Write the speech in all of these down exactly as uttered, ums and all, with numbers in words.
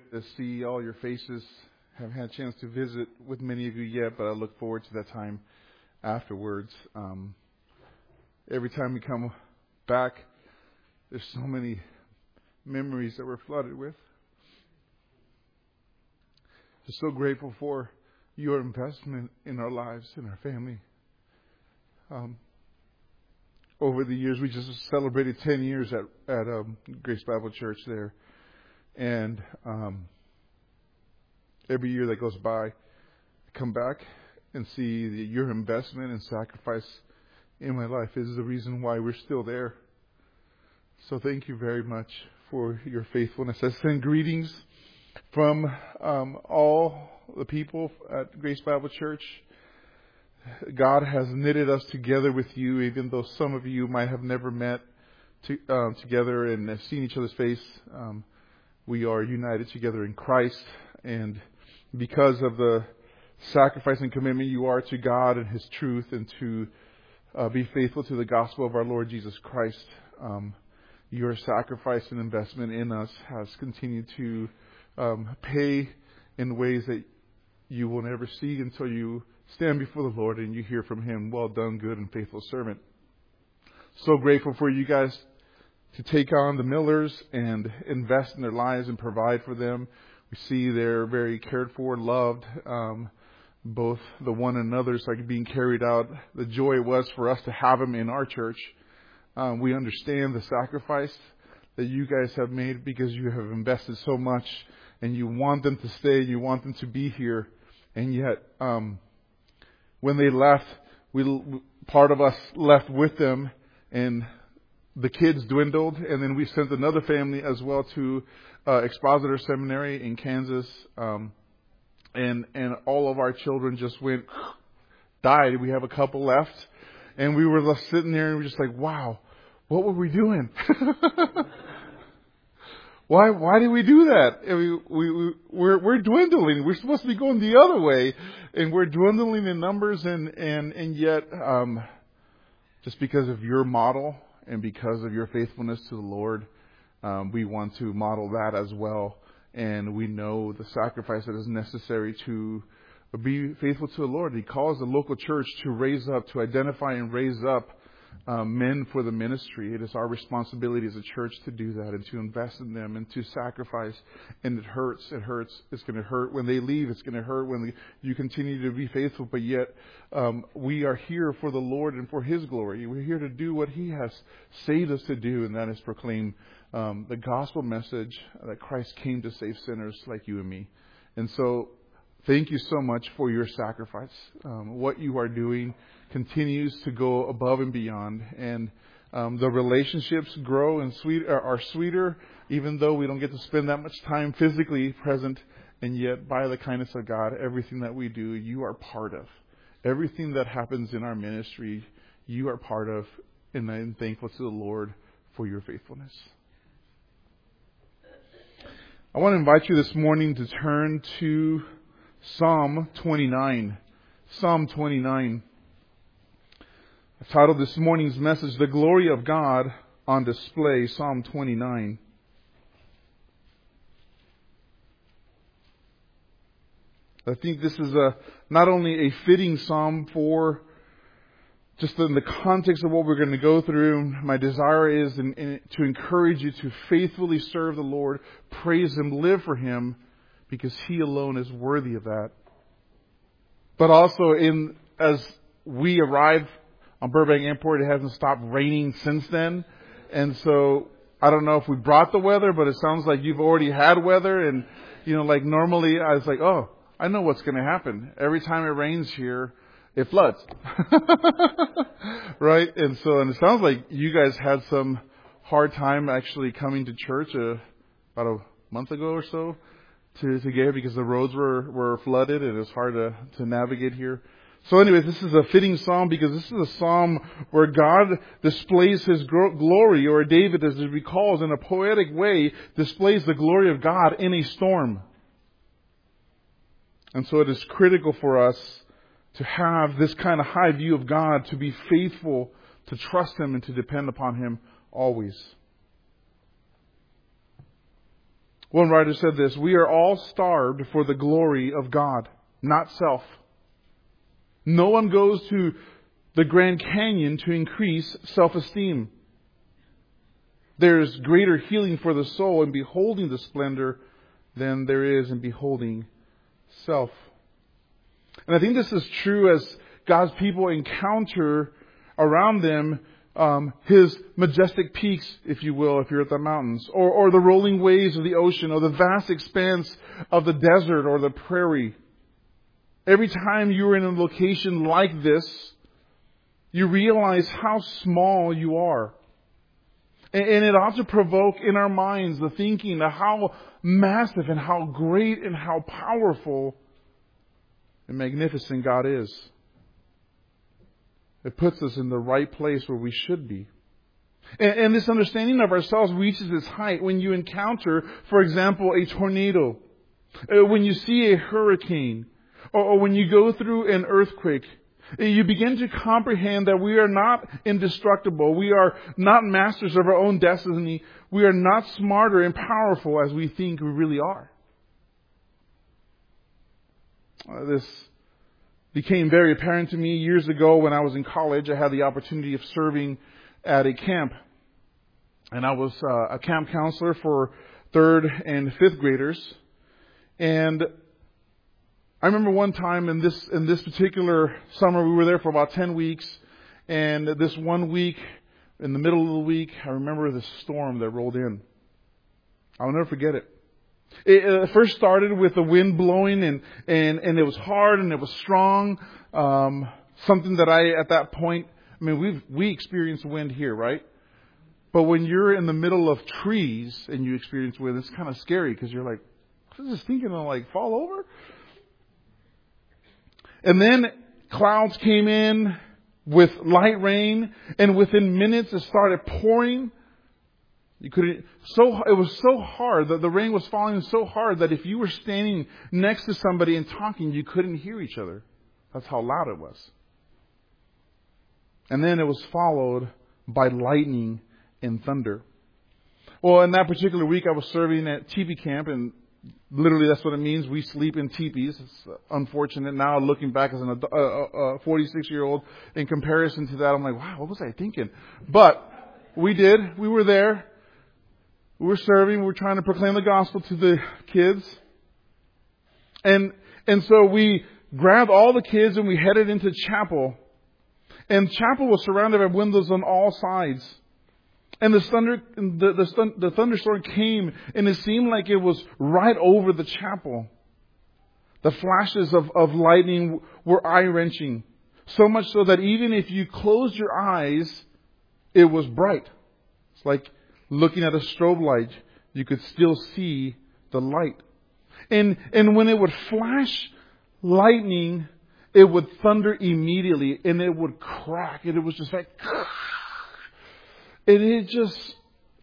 to see all your faces. Haven't had a chance to visit with many of you yet, but I look forward to that time afterwards. Um, every time we come back, there's so many memories that we're flooded with. Just so grateful for your investment in our lives, in our family. Um, over the years, we just celebrated ten years at at um, Grace Bible Church there, and um, every year that goes by, I come back and see that your investment and sacrifice in my life is the reason why we're still there. So thank you very much for your faithfulness. I send greetings from um, all the people at Grace Bible Church. God has knitted us together with you, even though some of you might have never met to, um, together and have seen each other's face. Um, we are united together in Christ, and because of the sacrifice and commitment you are to God and His truth, and to uh, be faithful to the gospel of our Lord Jesus Christ, um, your sacrifice and investment in us has continued to um, pay in ways that you will never see until you stand before the Lord and you hear from Him, "Well done, good and faithful servant." So grateful for you guys to take on the Millers and invest in their lives and provide for them. We see they're very cared for, loved, um, both the one another's like being carried out. The joy it was for us to have them in our church. Um, we understand the sacrifice that you guys have made because you have invested so much and you want them to stay, you want them to be here. And yet, um, when they left, we part of us left with them, and the kids dwindled, and then we sent another family as well to uh, Expositor Seminary in Kansas, um, and and all of our children just went died. We have a couple left, and we were just sitting there and we were just like, wow, what were we doing? Why why did we do that? We, we, we, we're, we're dwindling. We're supposed to be going the other way, and we're dwindling in numbers, and, and, and yet, um, just because of your model and because of your faithfulness to the Lord, um, we want to model that as well. And we know the sacrifice that is necessary to be faithful to the Lord. He calls the local church to raise up, to identify and raise up Um, men for the ministry. It is our responsibility as a church to do that and to invest in them and to sacrifice. And it hurts. It hurts. It's going to hurt when they leave. It's going to hurt when you continue to be faithful. But yet um, we are here for the Lord and for His glory. We're here to do what He has saved us to do, and that is proclaim um, the gospel message that Christ came to save sinners like you and me. And so thank you so much for your sacrifice. Um, what you are doing continues to go above and beyond, and um, the relationships grow and sweet are, are sweeter, even though we don't get to spend that much time physically present. And yet, by the kindness of God, everything that we do, you are part of. Everything that happens in our ministry, you are part of, and I'm thankful to the Lord for your faithfulness. I want to invite you this morning to turn to Psalm twenty-nine. Psalm twenty-nine. I've titled this morning's message, "The Glory of God on Display," Psalm twenty-nine. I think this is a not only a fitting psalm for just in the context of what we're going to go through. My desire is in, in, to encourage you to faithfully serve the Lord, praise Him, live for Him, because He alone is worthy of that. But also, in as we arrive on Burbank Airport, it hasn't stopped raining since then. And so I don't know if we brought the weather, but it sounds like you've already had weather. And, you know, like normally I was like, oh, I know what's going to happen. Every time it rains here, it floods. Right? And so, and it sounds like you guys had some hard time actually coming to church uh, about a month ago or so to, to get here because the roads were, were flooded and it was hard to, to navigate here. So anyways, this is a fitting psalm because this is a psalm where God displays His glory, or David, as he recalls in a poetic way, displays the glory of God in a storm. And so it is critical for us to have this kind of high view of God, to be faithful, to trust Him, and to depend upon Him always. One writer said this: "We are all starved for the glory of God, not self. No one goes to the Grand Canyon to increase self-esteem. There's greater healing for the soul in beholding the splendor than there is in beholding self." And I think this is true as God's people encounter around them um, His majestic peaks, if you will, if you're at the mountains, or, or the rolling waves of the ocean, or the vast expanse of the desert or the prairie. Every time you're in a location like this, you realize how small you are. And, and it ought to provoke in our minds the thinking of how massive and how great and how powerful and magnificent God is. It puts us in the right place where we should be. And, and this understanding of ourselves reaches its height when you encounter, for example, a tornado, uh, when you see a hurricane, or, or when you go through an earthquake. You begin to comprehend that we are not indestructible. We are not masters of our own destiny. We are not smarter and powerful as we think we really are. Uh, this became very apparent to me years ago when I was in college. I had the opportunity of serving at a camp. And I was uh, a camp counselor for third and fifth graders. And I remember one time in this in this particular summer, we were there for about ten weeks. And this one week, in the middle of the week, I remember the storm that rolled in. I'll never forget it. It uh, first started with the wind blowing, and, and, and it was hard and it was strong. Um, something that I, at that point, I mean, we've, we experience wind here, right? But when you're in the middle of trees and you experience wind, it's kind of scary because you're like, is this thing going to like fall over? And then clouds came in with light rain, and within minutes it started pouring. You couldn't, so, it was so hard that the rain was falling so hard that if you were standing next to somebody and talking, you couldn't hear each other. That's how loud it was. And then it was followed by lightning and thunder. Well, in that particular week, I was serving at teepee camp, and literally that's what it means. We sleep in teepees. It's unfortunate now, looking back as an, a, a forty-six-year-old. In comparison to that, I'm like, wow, what was I thinking? But we did. We were there. We were serving. We were trying to proclaim the gospel to the kids. And and so we grabbed all the kids and we headed into chapel. And chapel was surrounded by windows on all sides. And the thunder, the, the, the thunderstorm came, and it seemed like it was right over the chapel. The flashes of, of lightning were eye-wrenching. So much so that even if you closed your eyes, it was bright. It's like looking at a strobe light. You could still see the light. And, and when it would flash lightning, it would thunder immediately, and it would crack. And it was just like... And it just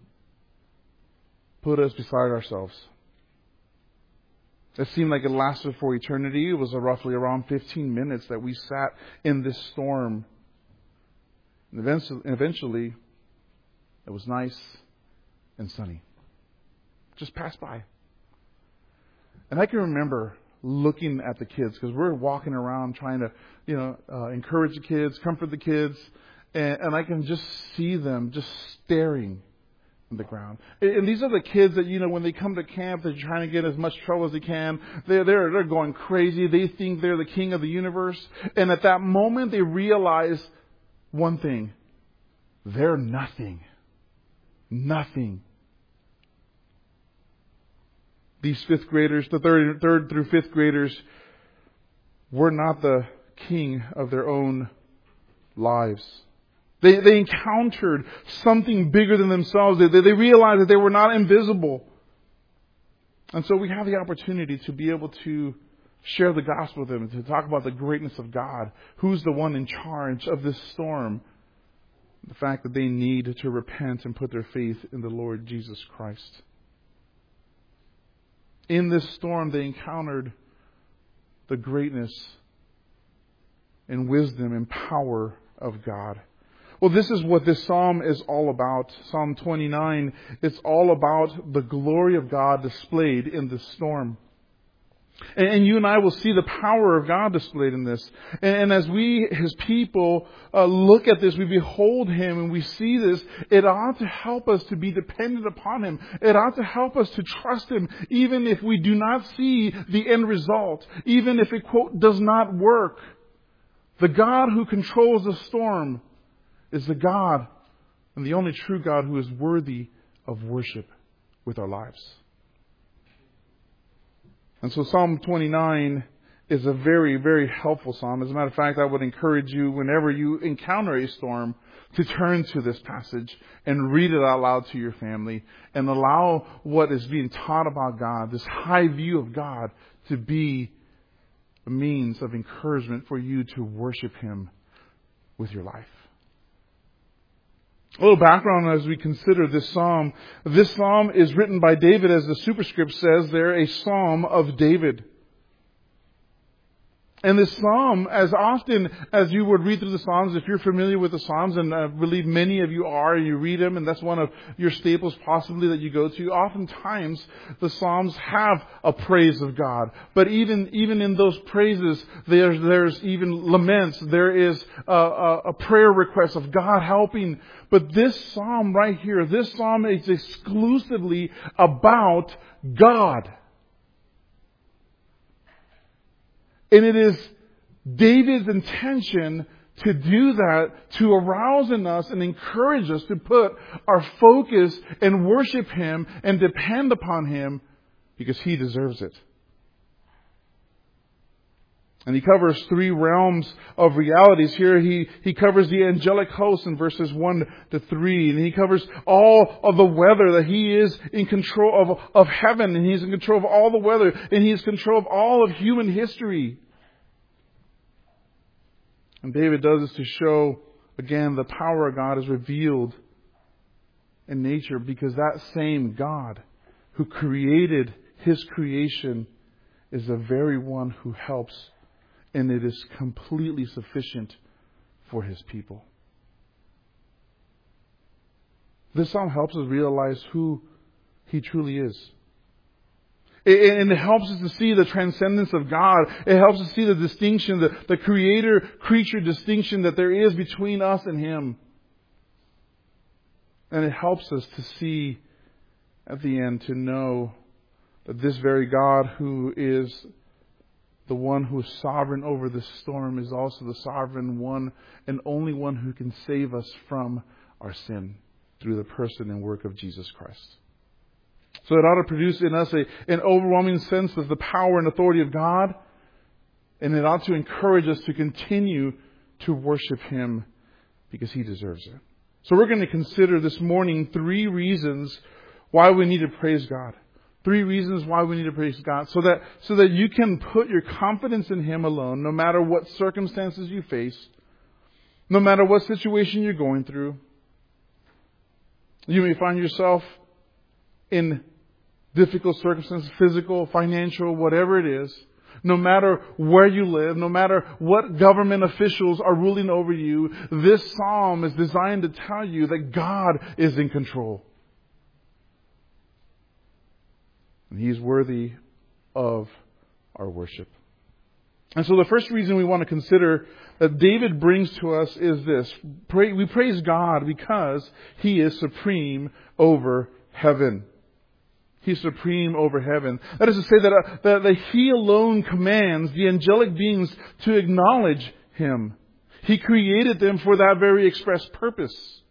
put us beside ourselves. It seemed like it lasted for eternity. It was roughly around fifteen minutes that we sat in this storm. And eventually, it was nice and sunny. Just passed by. And I can remember looking at the kids, because we're walking around trying to, you know, uh, encourage the kids, comfort the kids. And, and I can just see them just staring at the ground. And, and these are the kids that, you know, when they come to camp, they're trying to get as much trouble as they can. They're, they're, they're going crazy. They think they're the king of the universe. And at that moment, they realize one thing. They're nothing. Nothing. These fifth graders, the third, third through fifth graders, were not the king of their own lives. They, they encountered something bigger than themselves. They, they, they realized that they were not invisible. And so we have the opportunity to be able to share the gospel with them, to talk about the greatness of God. Who's the one in charge of this storm? The fact that they need to repent and put their faith in the Lord Jesus Christ. In this storm, they encountered the greatness and wisdom and power of God. Well, this is what this psalm is all about. Psalm twenty-nine, it's all about the glory of God displayed in the storm. And, and you and I will see the power of God displayed in this. And, and as we, His people, uh, look at this, we behold Him and we see this, it ought to help us to be dependent upon Him. It ought to help us to trust Him, even if we do not see the end result, even if it, quote, does not work. The God who controls the storm is the God and the only true God who is worthy of worship with our lives. And so Psalm twenty-nine is a very, very helpful psalm. As a matter of fact, I would encourage you, whenever you encounter a storm, to turn to this passage and read it out loud to your family and allow what is being taught about God, this high view of God, to be a means of encouragement for you to worship Him with your life. A little background as we consider this psalm. This psalm is written by David, as the superscript says there, a psalm of David. And this psalm, as often as you would read through the Psalms, if you're familiar with the Psalms, and I believe many of you are, and you read them, and that's one of your staples possibly that you go to, oftentimes the Psalms have a praise of God. But even even in those praises, there's, there's even laments. There is a, a, a prayer request of God helping. But this psalm right here, this psalm is exclusively about God. And it is David's intention to do that, to arouse in us and encourage us to put our focus and worship Him and depend upon Him, because He deserves it. And he covers three realms of realities here. He, he covers the angelic host in verses one to three. And he covers all of the weather, that He is in control of, of heaven. And He's in control of all the weather. And He's in control of all of human history. And David does this to show, again, the power of God is revealed in nature, because that same God who created His creation is the very one who helps. And it is completely sufficient for His people. This psalm helps us realize who He truly is. And it helps us to see the transcendence of God. It helps us see the distinction, the, the creator-creature distinction that there is between us and Him. And it helps us to see at the end, to know that this very God who is the one who is sovereign over the storm is also the sovereign one and only one who can save us from our sin through the person and work of Jesus Christ. So it ought to produce in us a, an overwhelming sense of the power and authority of God. And it ought to encourage us to continue to worship Him, because He deserves it. So we're going to consider this morning three reasons why we need to praise God. Three reasons why we need to praise God, so that so that you can put your confidence in Him alone, no matter what circumstances you face, no matter what situation you're going through. You may find yourself in difficult circumstances, physical, financial, whatever it is. No matter where you live, no matter what government officials are ruling over you, this psalm is designed to tell you that God is in control. And He's worthy of our worship. And so the first reason we want to consider that David brings to us is this. We praise God because He is supreme over heaven. He's supreme over heaven. That is to say that, uh, that, that He alone commands the angelic beings to acknowledge Him. He created them for that very express purpose.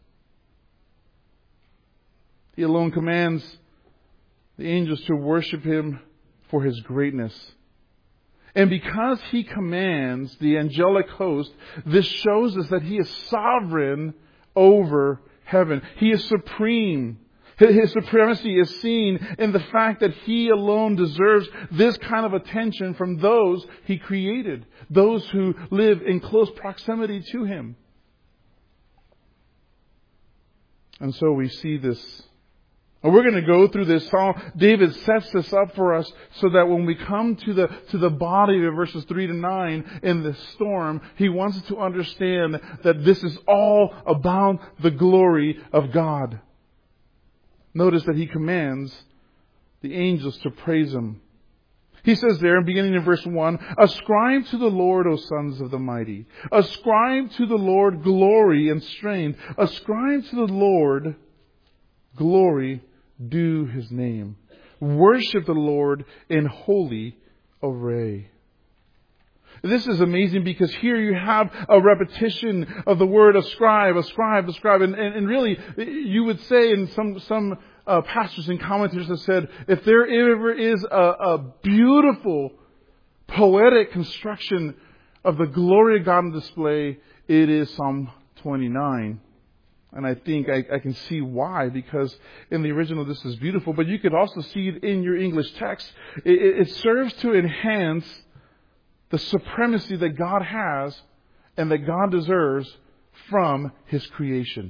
He alone commands the angels to worship Him for His greatness. And because He commands the angelic host, this shows us that He is sovereign over heaven. He is supreme. His supremacy is seen in the fact that He alone deserves this kind of attention from those He created, those who live in close proximity to Him. And so we see this And we're going to go through this psalm. David sets this up for us so that when we come to the to the body of verses three to nine in this storm, he wants us to understand that this is all about the glory of God. Notice that he commands the angels to praise him. He says there, beginning in verse one, ascribe to the Lord, O sons of the mighty. Ascribe to the Lord glory and strength. Ascribe to the Lord glory due his name. Worship the Lord in holy array. This is amazing because here you have a repetition of the word ascribe, ascribe, ascribe. And, and, and really, you would say, in some, some uh, pastors and commentators have said, if there ever is a, a beautiful, poetic construction of the glory of God on display, it is Psalm twenty-nine. And I think I, I can see why, because in the original this is beautiful, but you could also see it in your English text. It, it serves to enhance the supremacy that God has and that God deserves from His creation.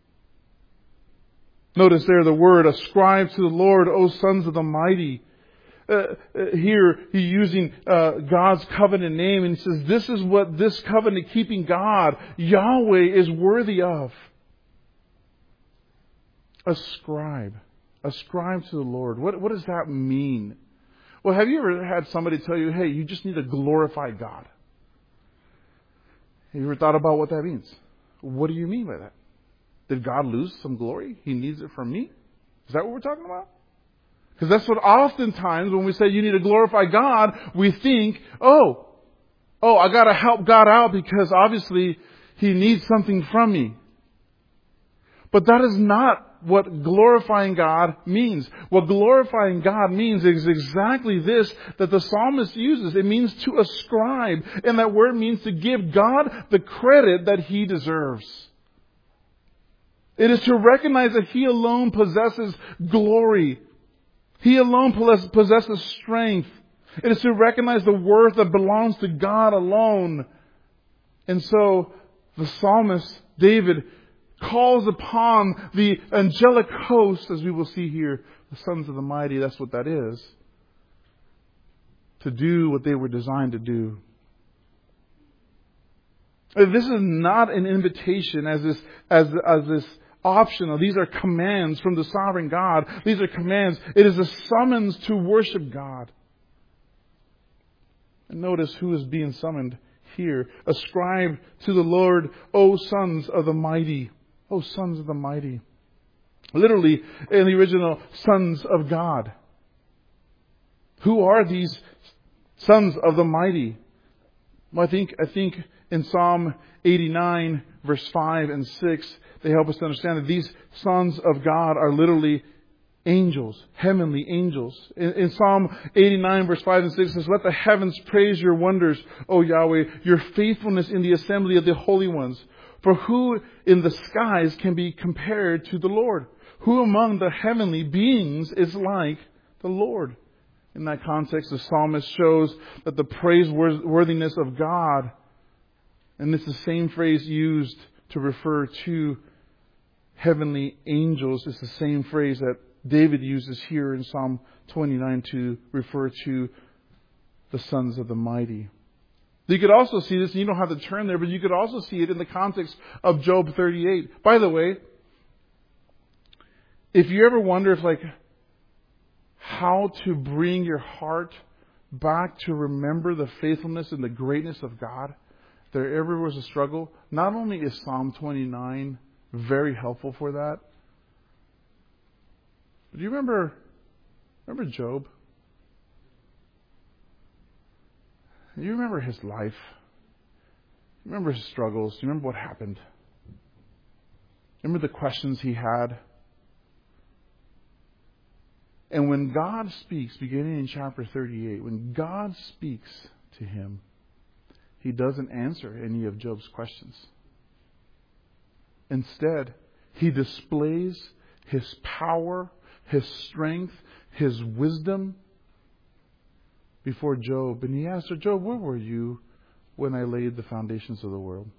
Notice there the word, ascribe to the Lord, O sons of the mighty. Uh, uh, here he's using uh, God's covenant name, and he says this is what this covenant keeping God, Yahweh, is worthy of. Ascribe. Ascribe to the Lord. What, what does that mean? Well, have you ever had somebody tell you, hey, you just need to glorify God? Have you ever thought about what that means? What do you mean by that? Did God lose some glory? He needs it from me? Is that what we're talking about? Because that's what oftentimes when we say you need to glorify God, we think, oh, oh, I got to help God out because obviously He needs something from me. But that is not what glorifying God means. What glorifying God means is exactly this that the psalmist uses. It means to ascribe. And that word means to give God the credit that He deserves. It is to recognize that He alone possesses glory. He alone possesses strength. It is to recognize the worth that belongs to God alone. And so the psalmist, David, calls upon the angelic host, as we will see here, the sons of the mighty, that's what that is, to do what they were designed to do. This is not an invitation as this, as, as this optional. These are commands from the sovereign God. These are commands. It is a summons to worship God. And notice who is being summoned here. Ascribe to the Lord, O sons of the mighty. O sons of the mighty. Literally, in the original, sons of God. Who are these sons of the mighty? Well, I think, I think in Psalm eighty-nine, verse five and six, they help us to understand that these sons of God are literally angels, heavenly angels. In, in Psalm eighty-nine, verse five and six, it says, let the heavens praise your wonders, O Yahweh, your faithfulness in the assembly of the holy ones. For who in the skies can be compared to the Lord? Who among the heavenly beings is like the Lord? In that context, the psalmist shows that the praiseworthiness of God, and this is the same phrase used to refer to heavenly angels, is the same phrase that David uses here in Psalm twenty-nine to refer to the sons of the mighty. You could also see this, and you don't have to turn there, but you could also see it in the context of Job thirty-eight. By the way, if you ever wonder if like how to bring your heart back to remember the faithfulness and the greatness of God, if there ever was a struggle, not only is Psalm twenty-nine very helpful for that, but do you remember, remember Job? You remember his life. You remember his struggles. You remember what happened. Remember the questions he had. And when God speaks, beginning in chapter thirty-eight, when God speaks to him, He doesn't answer any of Job's questions. Instead, He displays His power, His strength, His wisdom before Job. And He asked her, Job, where were you when I laid the foundations of the world?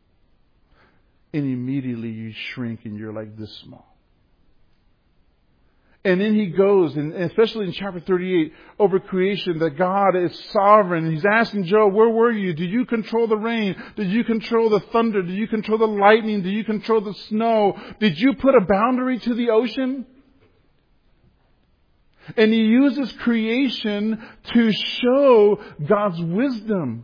And immediately you shrink and you're like this small. And then he goes, and especially in chapter thirty-eight, over creation, that God is sovereign. And he's asking Job, where were you? Did you control the rain? Did you control the thunder? Did you control the lightning? Did you control the snow? Did you put a boundary to the ocean? And he uses creation to show God's wisdom,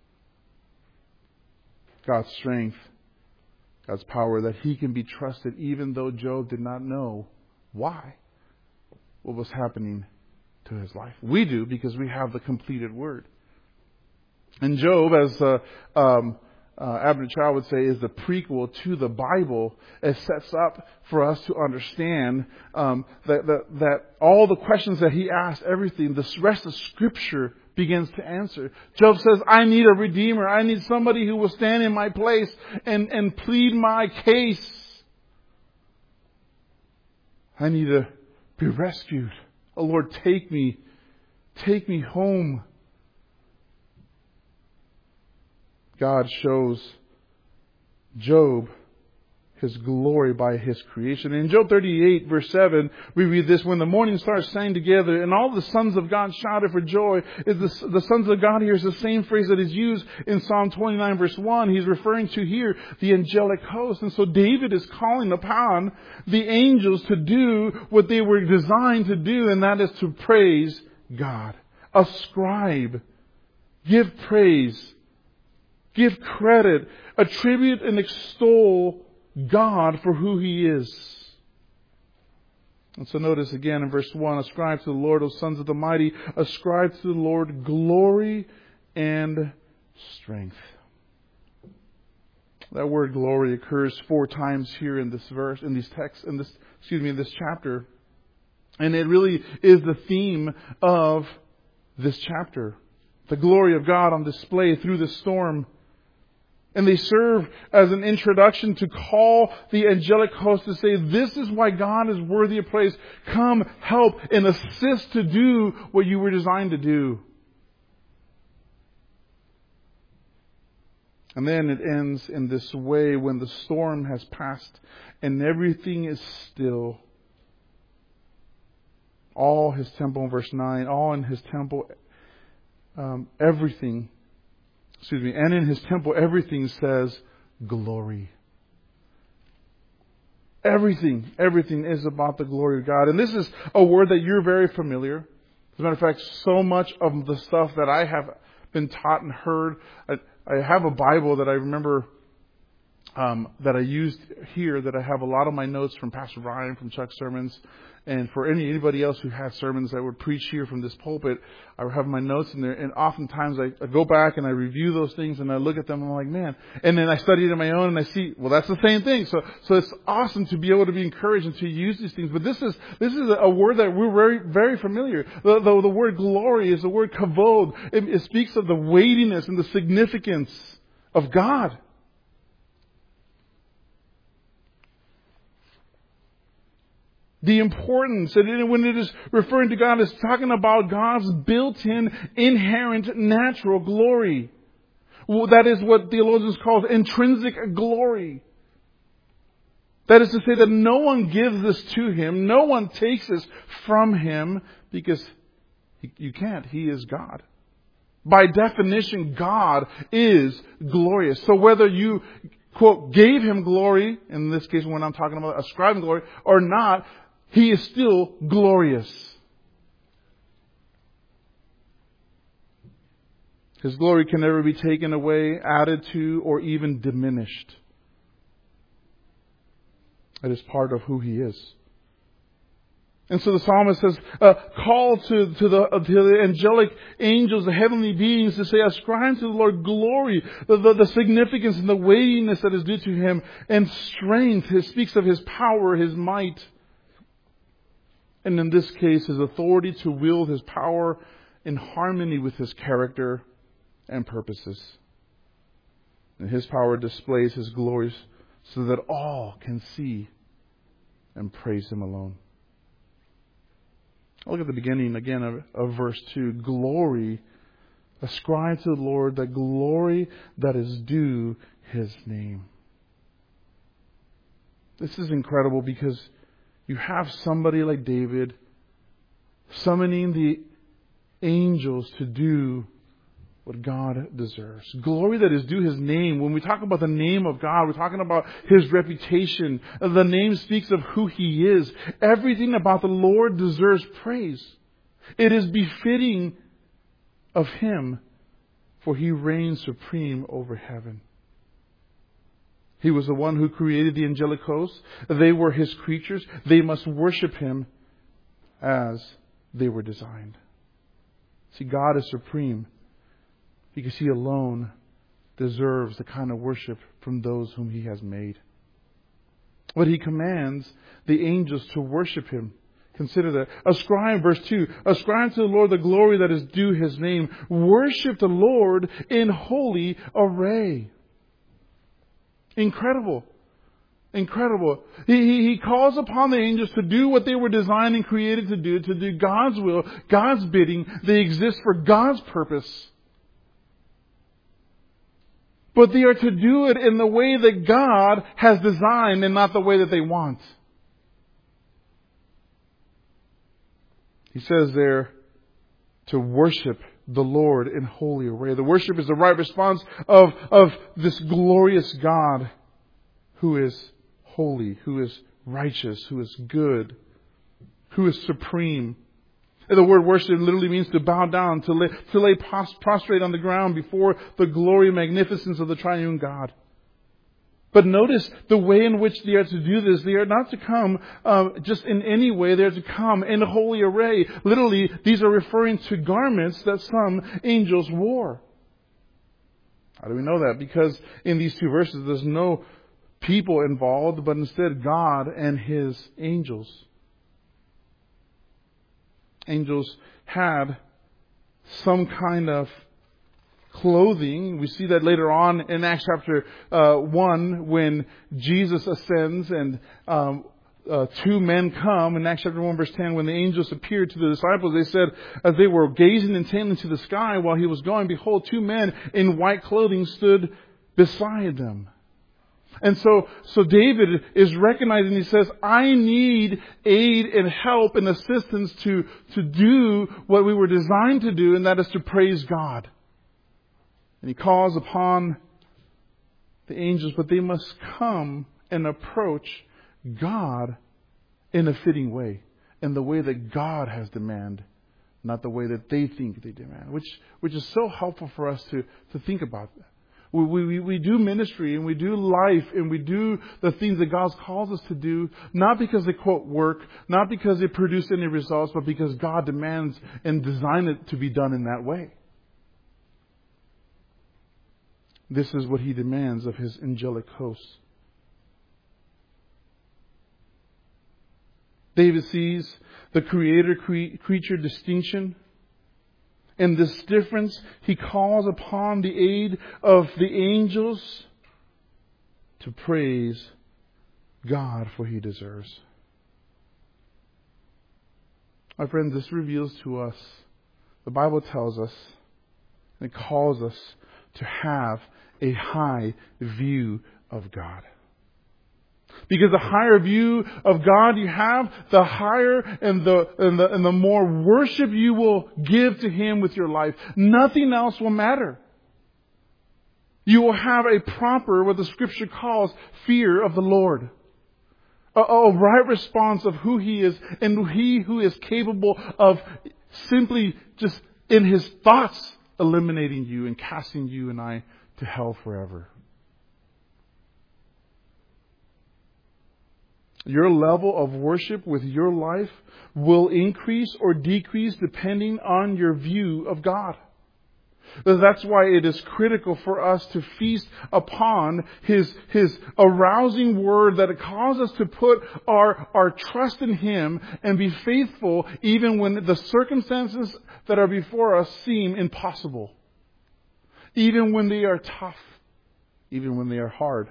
God's strength, God's power, that he can be trusted even though Job did not know why, what was happening to his life. We do, because we have the completed Word. And Job, as uh, um, uh, Abner Child would say, is the prequel to the Bible. It sets up for us to understand um, that, that that all the questions that he asked, everything, the rest of Scripture begins to answer. Job says, I need a Redeemer. I need somebody who will stand in my place and, and plead my case. I need to be rescued. Oh Lord, take me. Take me home. God shows Job His glory by His creation. In Job thirty-eight, verse seven, we read this: when the morning stars sang together and all the sons of God shouted for joy. Is the, the sons of God here is the same phrase that is used in Psalm twenty-nine, verse one. He's referring to here the angelic host. And so David is calling upon the angels to do what they were designed to do, and that is to praise God. Ascribe. Give praise. Give credit. Attribute and extol God for who He is. And so notice again in verse one, ascribe to the Lord, O sons of the mighty, ascribe to the Lord glory and strength. That word glory occurs four times here in this verse, in these texts, in this, excuse me, in this chapter. And it really is the theme of this chapter. The glory of God on display through the storm. And they serve as an introduction to call the angelic host to say, this is why God is worthy of praise. Come, help, and assist to do what you were designed to do. And then it ends in this way when the storm has passed and everything is still. All His temple, in verse nine, all in His temple, um, everything Excuse me. And in His temple, everything says glory. Everything, everything is about the glory of God. And this is a word that you're very familiar. As a matter of fact, so much of the stuff that I have been taught and heard, I, I have a Bible that I remember um, that I used here, that I have a lot of my notes from Pastor Ryan, from Chuck's sermons. And for any anybody else who had sermons that would preach here from this pulpit, I would have my notes in there. And oftentimes I, I go back and I review those things and I look at them and I'm like, man. And then I study it on my own and I see, well, that's the same thing. So, so it's awesome to be able to be encouraged and to use these things. But this is, this is a word that we're very, very familiar. The, the, the word glory is the word kavod. It, it speaks of the weightiness and the significance of God. The importance, and when it is referring to God, it's talking about God's built-in, inherent, natural glory. That is what theologians call intrinsic glory. That is to say that no one gives this to Him, no one takes this from Him, because you can't. He is God. By definition, God is glorious. So whether you, quote, gave Him glory, in this case when I'm talking about ascribing glory, or not, He is still glorious. His glory can never be taken away, added to, or even diminished. It is part of who He is. And so the psalmist says, uh, call to, to, the, uh, to the angelic angels, the heavenly beings, to say, ascribe to the Lord glory, the, the, the significance and the weightiness that is due to Him, and strength. It speaks of His power, His might. And in this case, His authority to wield His power in harmony with His character and purposes. And His power displays His glories so that all can see and praise Him alone. Look at the beginning again of, of verse two. Glory, ascribe to the Lord the glory that is due His name. This is incredible because you have somebody like David summoning the angels to do what God deserves. Glory that is due His name. When we talk about the name of God, we're talking about His reputation. The name speaks of who He is. Everything about the Lord deserves praise. It is befitting of Him, for He reigns supreme over heaven. He was the one who created the angelic hosts. They were His creatures. They must worship Him as they were designed. See, God is supreme because He alone deserves the kind of worship from those whom He has made. But He commands the angels to worship Him. Consider that. Ascribe, verse two, ascribe to the Lord the glory that is due His name. Worship the Lord in holy array. Incredible. Incredible. He, he, he calls upon the angels to do what they were designed and created to do, to do God's will, God's bidding. They exist for God's purpose. But they are to do it in the way that God has designed and not the way that they want. He says there to worship the Lord in holy array. The worship is the right response of, of this glorious God who is holy, who is righteous, who is good, who is supreme. And the word worship literally means to bow down, to lay, to lay prostrate on the ground before the glory and magnificence of the triune God. But notice the way in which they are to do this. They are not to come uh, just in any way. They are to come in holy array. Literally, these are referring to garments that some angels wore. How do we know that? Because in these two verses, there's no people involved, but instead God and His angels. Angels had some kind of clothing. We see that later on in Acts chapter uh, one when Jesus ascends and um, uh, two men come. In Acts chapter one verse ten, when the angels appeared to the disciples, they said, as they were gazing intently into the sky while He was going, behold, two men in white clothing stood beside them. And so, so David is recognizing, he says, I need aid and help and assistance to, to do what we were designed to do, and that is to praise God. And he calls upon the angels, but they must come and approach God in a fitting way, in the way that God has demanded, not the way that they think they demand, which which is so helpful for us to, to think about that. We, we, we do ministry and we do life and we do the things that God calls us to do, not because they, quote, work, not because they produce any results, but because God demands and designed it to be done in that way. This is what He demands of His angelic hosts. David sees the creator-creature distinction. In this difference, he calls upon the aid of the angels to praise God for He deserves. My friends, this reveals to us, the Bible tells us, and it calls us to have a high view of God. Because the higher view of God you have, the higher and the, and the and the more worship you will give to Him with your life. Nothing else will matter. You will have a proper, what the Scripture calls, fear of the Lord. A, a right response of who He is and He who is capable of simply just in His thoughts eliminating you and casting you and I to hell forever. Your level of worship with your life will increase or decrease depending on your view of God. That's why it is critical for us to feast upon His, His arousing word that causes us to put our, our trust in Him and be faithful even when the circumstances that are before us seem impossible. Even when they are tough. Even when they are hard.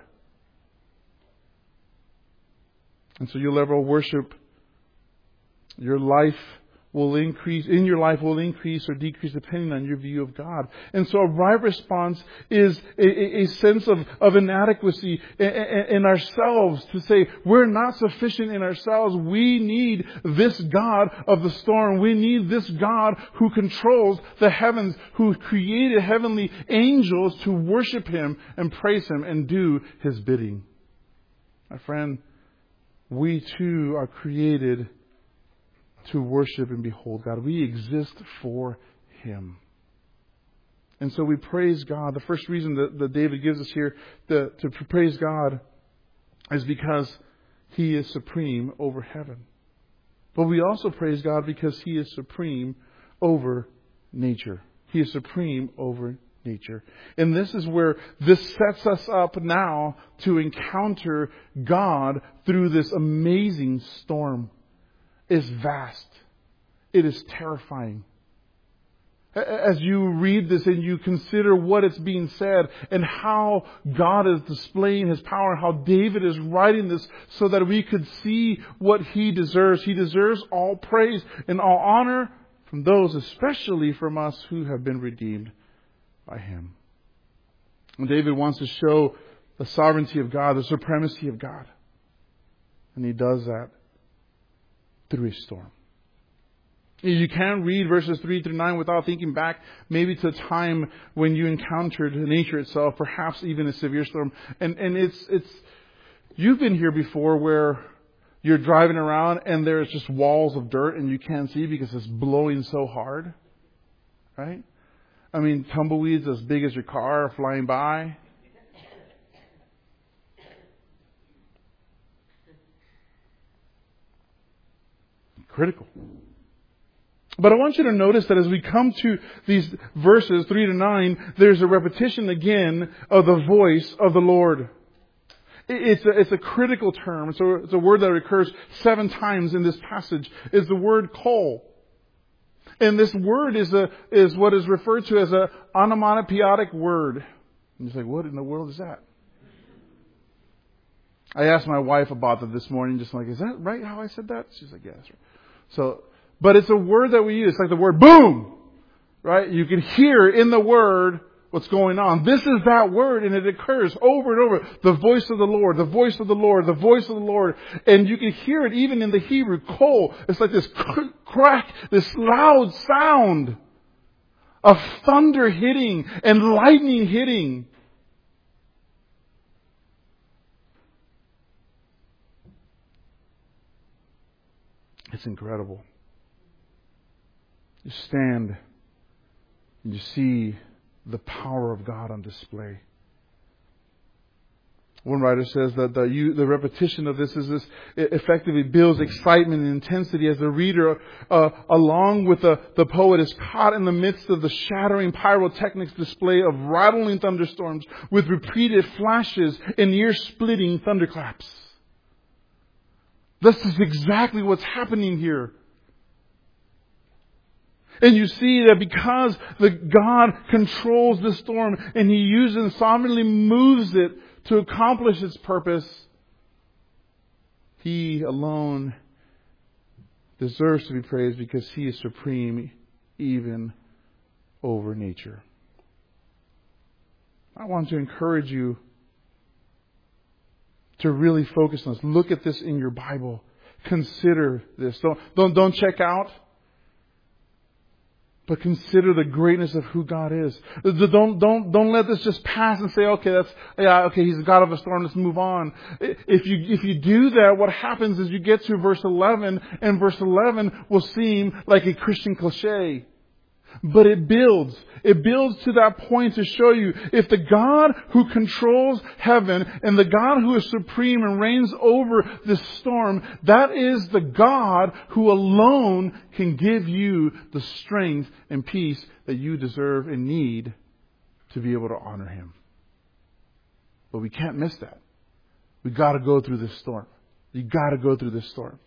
And so your level of worship, your life will increase, in your life will increase or decrease depending on your view of God. And so a right response is a, a sense of, of inadequacy in, in ourselves, to say we're not sufficient in ourselves. We need this God of the storm. We need this God who controls the heavens, who created heavenly angels to worship Him and praise Him and do His bidding. My friend, we too are created to worship and behold God. We exist for Him. And so we praise God. The first reason that, that David gives us here to, to praise God is because He is supreme over heaven. But we also praise God because He is supreme over nature. He is supreme over nature. And this is where this sets us up now to encounter God through this amazing storm. It's vast. It is terrifying. As you read this and you consider what is being said and how God is displaying His power, and how David is writing this so that we could see what He deserves. He deserves all praise and all honor from those, especially from us who have been redeemed by Him. And David wants to show the sovereignty of God, the supremacy of God. And he does that through a storm. You can't read verses three through nine without thinking back maybe to a time when you encountered nature itself, perhaps even a severe storm. And and it's it's you've been here before where you're driving around and there's just walls of dirt and you can't see because it's blowing so hard. Right? I mean, tumbleweeds as big as your car are flying by. Critical. But I want you to notice that as we come to these verses three to nine, there's a repetition again of the voice of the Lord. It's a, it's a critical term. It's a, it's a word that recurs seven times in this passage. It's the word kol. And this word is a is what is referred to as an onomatopoeic word. And you're like, what in the world is that? I asked my wife about that this morning, just like, is that right how I said that? She's like, yes. Yeah, so, but it's a word that we use. It's like the word boom, right? You can hear in the word what's going on. This is that word, and it occurs over and over. The voice of the Lord, the voice of the Lord, the voice of the Lord. And you can hear it even in the Hebrew, kol. It's like this crack, this loud sound of thunder hitting and lightning hitting. It's incredible. You stand and you see the power of God on display. One writer says that the, you, the repetition of this is this it effectively builds excitement and intensity as the reader, uh, along with the, the poet, is caught in the midst of the shattering pyrotechnics display of rattling thunderstorms with repeated flashes and ear-splitting thunderclaps. This is exactly what's happening here. And you see that because the God controls the storm and He uses and sovereignly moves it to accomplish its purpose, He alone deserves to be praised because He is supreme even over nature. I want to encourage you to really focus on this. Look at this in your Bible. Consider this. Don't, don't, don't check out. But consider the greatness of who God is. Don't, don't, don't let this just pass and say, okay, that's, yeah, okay, He's the God of a storm, let's move on. If you, if you do that, what happens is you get to verse eleven, and verse eleven will seem like a Christian cliche. But it builds. It builds to that point to show you if the God who controls heaven and the God who is supreme and reigns over this storm, that is the God who alone can give you the strength and peace that you deserve and need to be able to honor Him. But we can't miss that. We got to go through this storm. You got to go through this storm.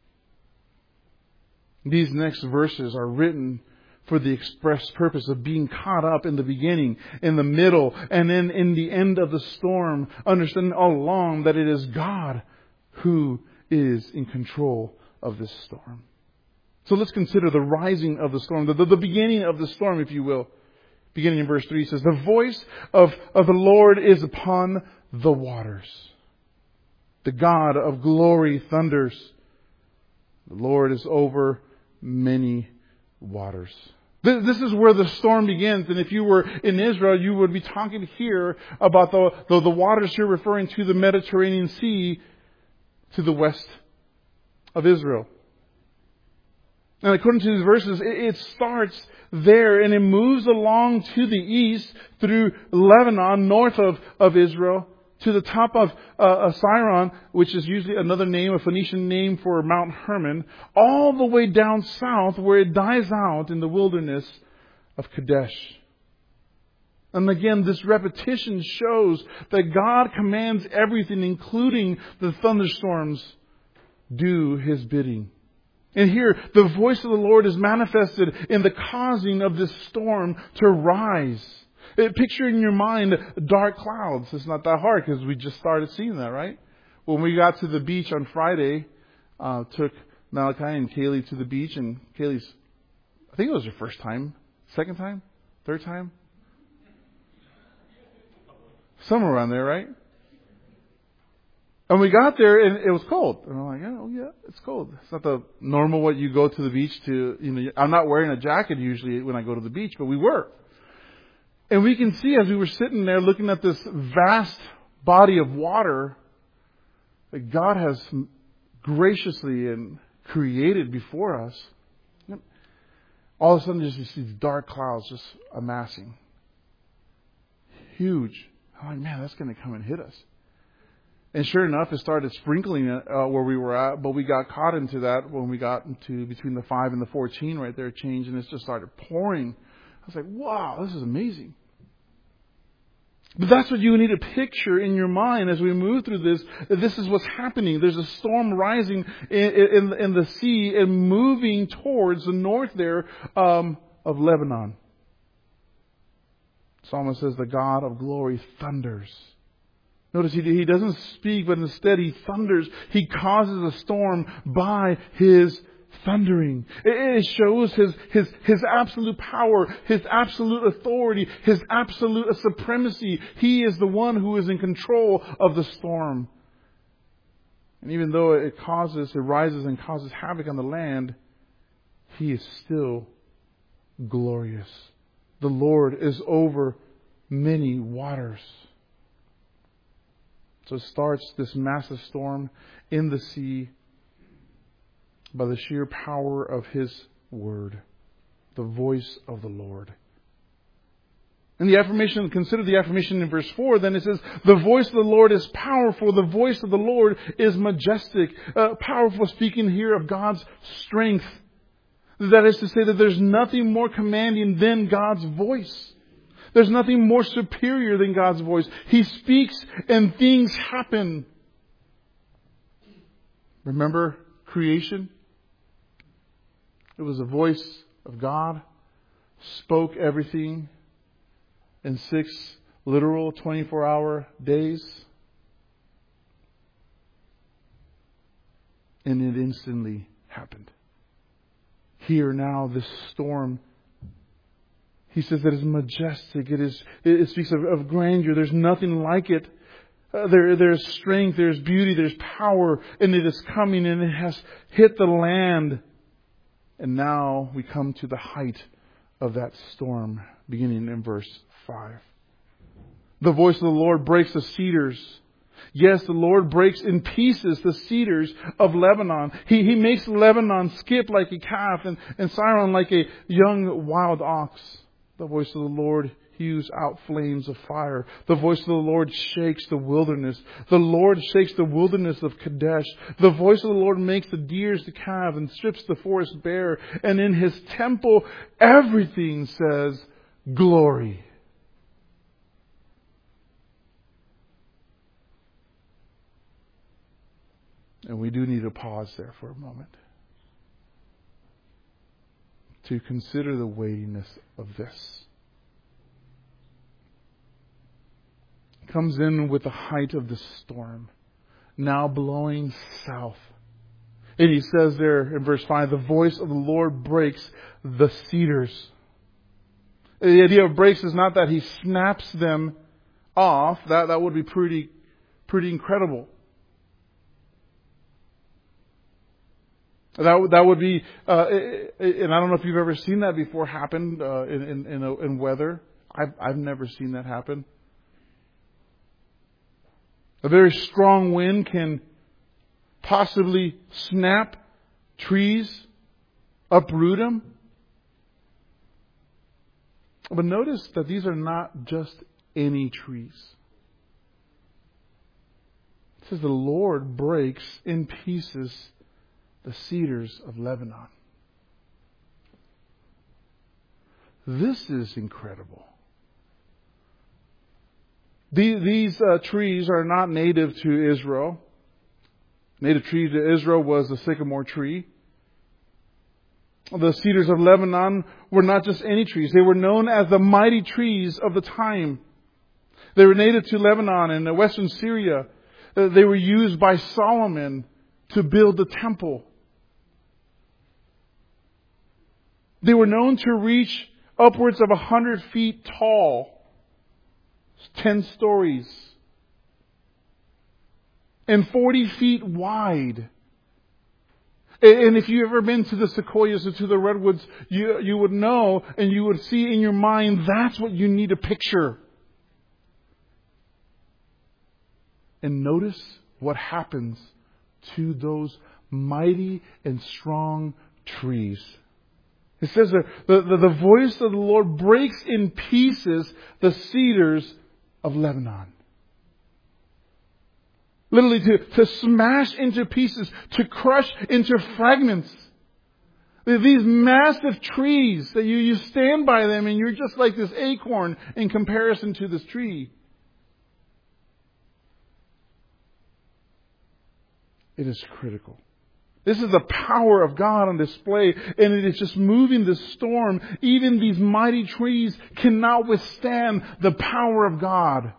These next verses are written for the express purpose of being caught up in the beginning, in the middle, and then in the end of the storm, understanding all along that it is God who is in control of this storm. So let's consider the rising of the storm, the, the, the beginning of the storm, if you will. Beginning in verse three, it says, the voice of, of the Lord is upon the waters. The God of glory thunders. The Lord is over many waters. This is where the storm begins. And if you were in Israel, you would be talking here about the, the, the waters here referring to the Mediterranean Sea to the west of Israel. And according to these verses, it, it starts there and it moves along to the east through Lebanon, north of, of Israel, to the top of uh, Sirion, which is usually another name, a Phoenician name for Mount Hermon, all the way down south where it dies out in the wilderness of Kadesh. And again, this repetition shows that God commands everything, including the thunderstorms, do His bidding. And here, the voice of the Lord is manifested in the causing of this storm to rise. Picture in your mind dark clouds. It's not that hard because we just started seeing that, right? When we got to the beach on Friday, uh, took Malachi and Kaylee to the beach, and Kaylee's, I think it was her first time, second time, third time, somewhere around there, right? And we got there and it was cold. And I'm like, yeah, oh yeah, it's cold. It's not the normal what you go to the beach to, you know, I'm not wearing a jacket usually when I go to the beach, but we were. And we can see as we were sitting there looking at this vast body of water that God has graciously and created before us. All of a sudden just you see these dark clouds just amassing. Huge. I'm like, man, that's going to come and hit us. And sure enough, it started sprinkling uh, where we were at, but we got caught into that when we got into between the five and the fourteen right there, changed, and it just started pouring. I was like, wow, this is amazing. But that's what you need to picture in your mind as we move through this. This is what's happening. There's a storm rising in, in, in the sea and moving towards the north there um, of Lebanon. Psalmist says the God of glory thunders. Notice he, he doesn't speak, but instead he thunders. He causes a storm by his thundering. It shows his, his, his absolute power, his absolute authority, his absolute supremacy. He is the one who is in control of the storm. And even though it causes, it rises and causes havoc on the land, He is still glorious. The Lord is over many waters. So it starts this massive storm in the sea by the sheer power of His word, the voice of the Lord. And the affirmation, consider the affirmation in verse four, then it says, the voice of the Lord is powerful, the voice of the Lord is majestic. Uh, powerful, speaking here of God's strength. That is to say that there's nothing more commanding than God's voice. There's nothing more superior than God's voice. He speaks and things happen. Remember creation? It was the voice of God, spoke everything in six literal twenty-four hour days. And it instantly happened. Here now, this storm, He says that it's majestic. It is. It speaks of, of grandeur. There's nothing like it. Uh, there, there's strength. There's beauty. There's power, and it is coming, and it has hit the land. And now we come to the height of that storm, beginning in verse five. The voice of the Lord breaks the cedars. Yes, the Lord breaks in pieces the cedars of Lebanon. He, he makes Lebanon skip like a calf and, and Sirion like a young wild ox. The voice of the Lord hews out flames of fire. The voice of the Lord shakes the wilderness. The Lord shakes the wilderness of Kadesh. The voice of the Lord makes the deers to calve and strips the forest bare. And in His temple, everything says glory. And we do need to pause there for a moment to consider the weightiness of this. It comes in with the height of the storm, now blowing south. And he says there in verse five, the voice of the Lord breaks the cedars. The idea of breaks is not that he snaps them off. That, that would be pretty, pretty incredible. That that would be, uh, and I don't know if you've ever seen that before happen uh, in in in, a, in weather. I've I've never seen that happen. A very strong wind can possibly snap trees, uproot them. But notice that these are not just any trees. It says the Lord breaks in pieces the cedars of Lebanon. This is incredible. These uh, trees are not native to Israel. Native tree to Israel was the sycamore tree. The cedars of Lebanon were not just any trees. They were known as the mighty trees of the time. They were native to Lebanon and western Syria. They were used by Solomon to build the temple. They were known to reach upwards of a hundred feet tall, ten stories, and forty feet wide. And if you've ever been to the sequoias or to the redwoods, you you would know and you would see in your mind that's what you need to picture. And notice what happens to those mighty and strong trees. It says that the, the, the voice of the Lord breaks in pieces the cedars of Lebanon. Literally to, to smash into pieces, to crush into fragments. These massive trees that you, you stand by them and you're just like this acorn in comparison to this tree. It is critical. This is the power of God on display, and it is just moving the storm. Even these mighty trees cannot withstand the power of God.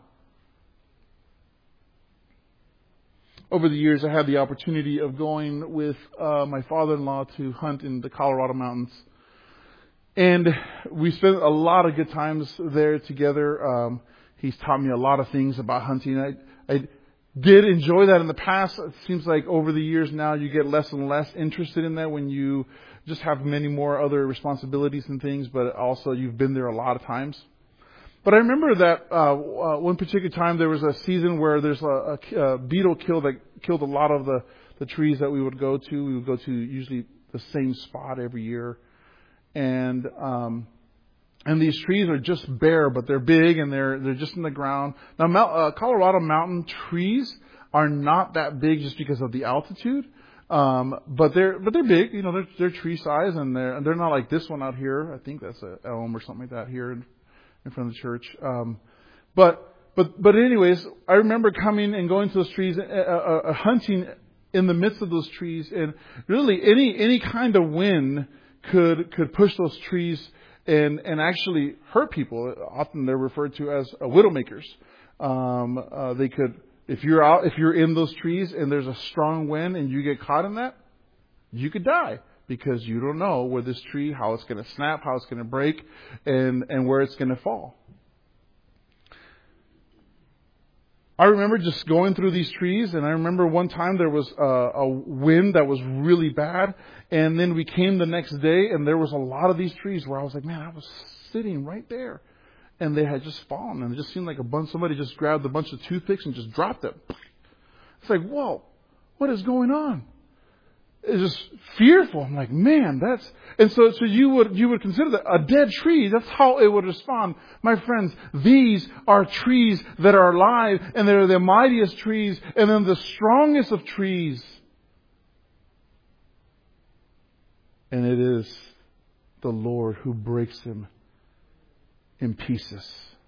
Over the years, I had the opportunity of going with uh, my father-in-law to hunt in the Colorado mountains. And we spent a lot of good times there together. Um, he's taught me a lot of things about hunting. I, I did enjoy that in the past. It seems like over the years now you get less and less interested in that when you just have many more other responsibilities and things, but also you've been there a lot of times. But I remember that uh, uh, one particular time there was a season where there's a, a, a beetle kill that killed a lot of the, the trees that we would go to. We would go to usually the same spot every year. And um And these trees are just bare, but they're big and they're they're just in the ground. Now, uh, Colorado mountain trees are not that big just because of the altitude, um, but they're but they're big. You know, they're they're tree size, and they're they're not like this one out here. I think that's a elm or something like that here in, in front of the church. Um, but but but anyways, I remember coming and going to those trees, uh, uh, uh, hunting in the midst of those trees, and really any any kind of wind could could push those trees. And and actually hurt people. Often they're referred to as uh, widowmakers. Um, uh, they could, if you're out, if you're in those trees and there's a strong wind and you get caught in that, you could die because you don't know where this tree, how it's going to snap, how it's going to break, and and where it's going to fall. I remember just going through these trees, and I remember one time there was a, a wind that was really bad, and then we came the next day, and there was a lot of these trees where I was like, man, I was sitting right there, and they had just fallen, and it just seemed like a bunch, somebody just grabbed a bunch of toothpicks and just dropped them. It's like, whoa, what is going on? It's just fearful. I'm like, man, that's, and so, so you would, you would consider that a dead tree. That's how it would respond. My friends, these are trees that are alive, and they're the mightiest trees, and then the strongest of trees. And it is the Lord who breaks them in pieces.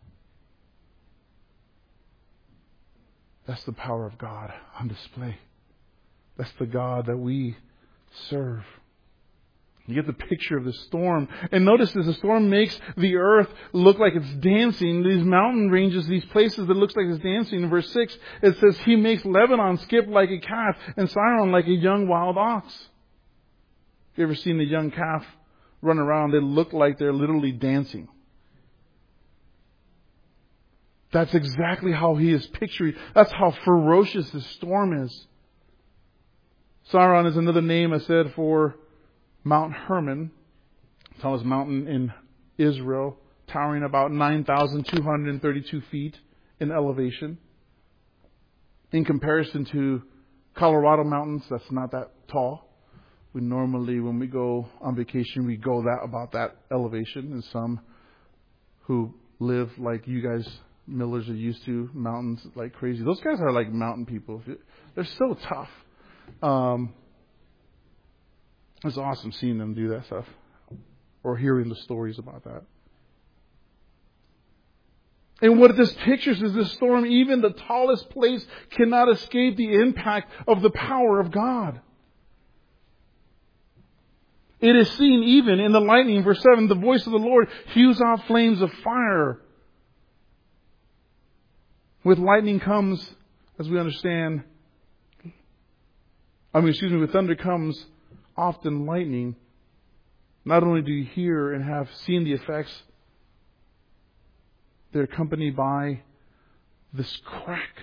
That's the power of God on display. That's the God that we serve. You get the picture of the storm. And notice as the storm makes the earth look like it's dancing, these mountain ranges, these places that looks like it's dancing. In verse six, it says, He makes Lebanon skip like a calf and Sirion like a young wild ox. You ever seen a young calf run around? They look like they're literally dancing. That's exactly how He is picturing. That's how ferocious this storm is. Sirion is another name I said for Mount Hermon, tallest mountain in Israel, towering about nine thousand two hundred thirty-two feet in elevation. In comparison to Colorado mountains, that's not that tall. We normally, when we go on vacation, we go that about that elevation. And some who live like you guys, Millers, are used to mountains like crazy. Those guys are like mountain people. They're so tough. Um, It's awesome seeing them do that stuff or hearing the stories about that. And what this pictures is this storm, even the tallest place cannot escape the impact of the power of God. It is seen even in the lightning. Verse seven, the voice of the Lord hews out flames of fire. With lightning comes, as we understand, I mean, excuse me, with thunder comes often lightning. Not only do you hear and have seen the effects, they're accompanied by this crack.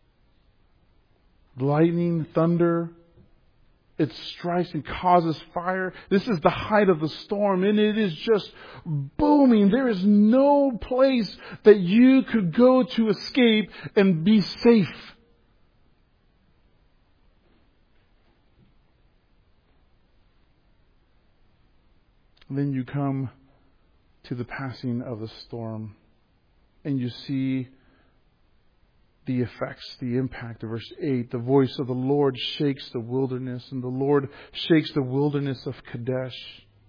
Lightning, thunder, it strikes and causes fire. This is the height of the storm, and it is just booming. There is no place that you could go to escape and be safe. Then you come to the passing of the storm and you see the effects, the impact of verse eight. The voice of the Lord shakes the wilderness, and the Lord shakes the wilderness of Kadesh.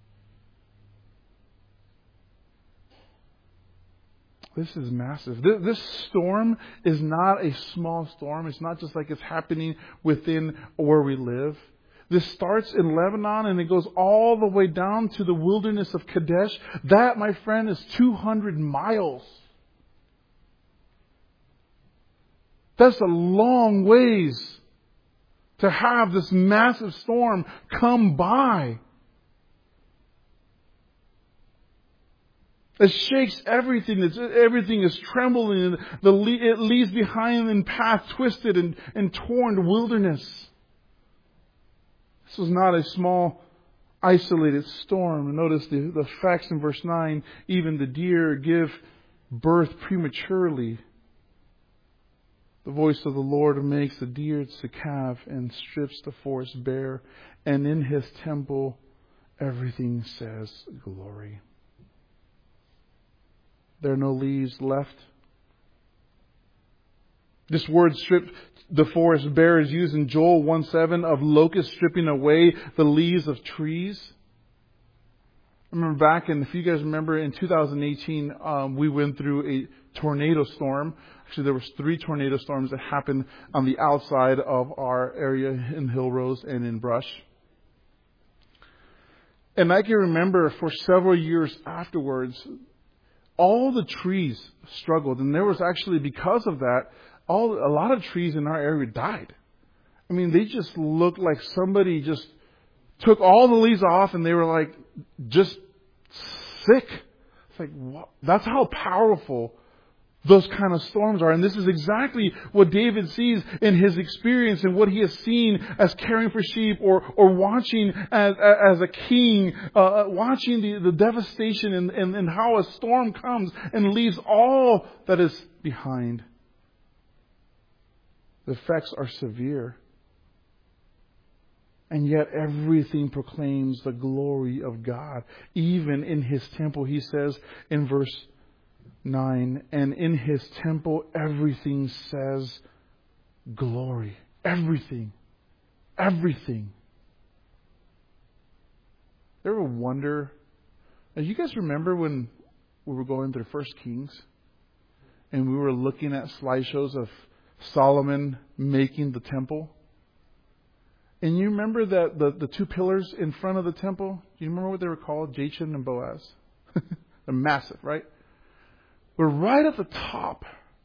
This is massive. This storm is not a small storm. It's not just like it's happening within where we live. This starts in Lebanon and it goes all the way down to the wilderness of Kadesh. That, my friend, is two hundred miles. That's a long ways to have this massive storm come by. It shakes everything. It's, everything is trembling. The, it leaves behind in path twisted and, and torn wilderness. This was not a small, isolated storm. Notice the, the facts in verse nine. Even the deer give birth prematurely. The voice of the Lord makes the deer its calf and strips the forest bare. And in His temple, everything says glory. There are no leaves left. This word strip the forest bare is used in Joel one seven of locusts stripping away the leaves of trees. I remember back in, if you guys remember, in two thousand eighteen, um, we went through a tornado storm. Actually, there was three tornado storms that happened on the outside of our area in Hill Rose and in Brush. And I can remember for several years afterwards, all the trees struggled. And there was actually, because of that, all a lot of trees in our area died. I mean, they just looked like somebody just took all the leaves off and they were like just sick. It's like, what? That's how powerful those kind of storms are. And this is exactly what David sees in his experience and what he has seen as caring for sheep or, or watching as, as a king, uh, watching the, the devastation and, and, and how a storm comes and leaves all that is behind. The effects are severe. And yet everything proclaims the glory of God. Even in His temple, He says in verse nine, and in His temple everything says glory. Everything. Everything. You ever wonder, do you guys remember when we were going through First Kings and we were looking at slideshows of Solomon making the temple? And you remember that the, the two pillars in front of the temple? Do you remember what they were called? Jachin and Boaz. They're massive, right? But right at the top,